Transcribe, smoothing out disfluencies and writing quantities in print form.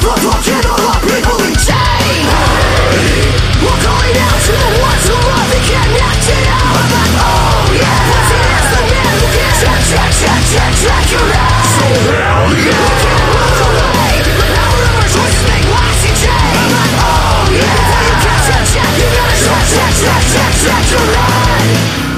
Looking all our people in chains. We're calling out to the ones who love and can't act it out. I'm like, oh yeah. Pussy is the man who can check your ass. So hell yeah. We can't walk away. The power of our choices make lasting change. I'm like, oh yeah. Before you can check, you gotta check your ass.